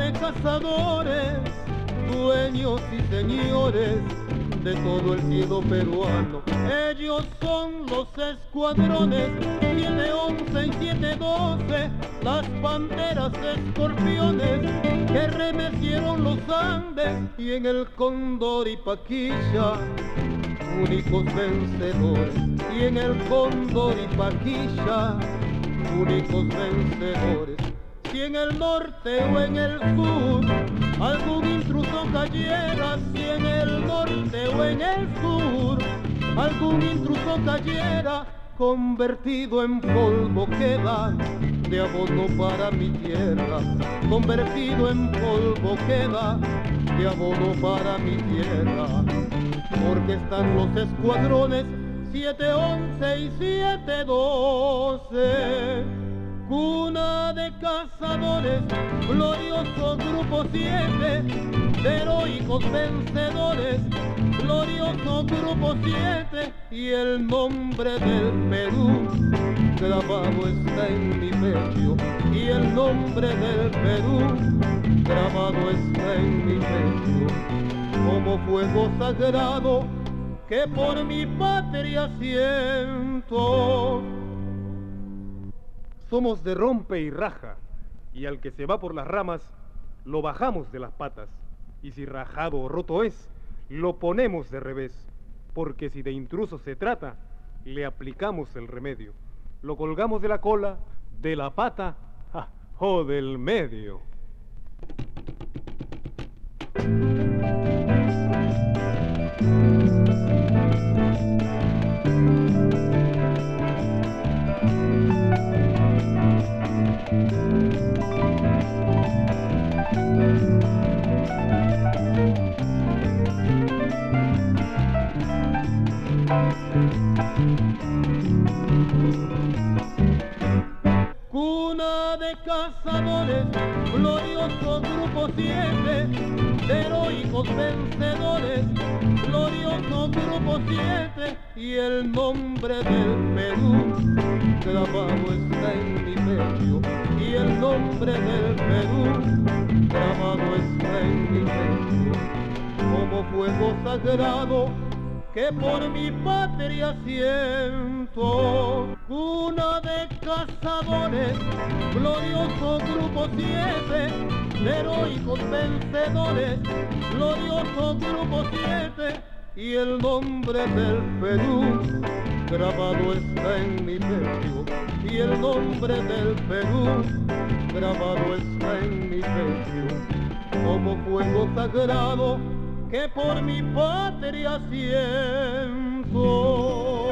de cazadores, dueños y señores de todo el cielo peruano. Ellos son los escuadrones 711 y 712, las panteras escorpiones que remecieron los Andes, y en el Cóndor y Paquilla, únicos vencedores. Y en el Cóndor y Paquilla, únicos vencedores. Si en el norte o en el sur algún intruso cayera, si en el norte o en el sur algún intruso cayera, convertido en polvo queda de abono para mi tierra, convertido en polvo queda de abono para mi tierra, porque están los escuadrones 711 y 712, cuna de cazadores, glorioso grupo 7, de heroicos vencedores, glorioso grupo 7, y el nombre del Perú grabado está en mi pecho, y el nombre del Perú grabado está en mi pecho, como fuego sagrado que por mi patria siento. Somos de rompe y raja, y al que se va por las ramas, lo bajamos de las patas, y si rajado o roto es, lo ponemos de revés, porque si de intruso se trata, le aplicamos el remedio, lo colgamos de la cola, de la pata o del medio. Cuna de cazadores, glorioso grupo 7, de heroicos vencedores, glorioso grupo 7, y el nombre del Perú grabado está en mi pecho, y el nombre del Perú grabado está en mi pecho, como fuego sagrado que por mi patria siento. Cuna de cazadores, glorioso grupo 7, de heroicos vencedores, glorioso grupo 7, y el nombre del Perú grabado está en mi pecho, y el nombre del Perú grabado está en mi pecho, como fuego sagrado que por mi patria siento.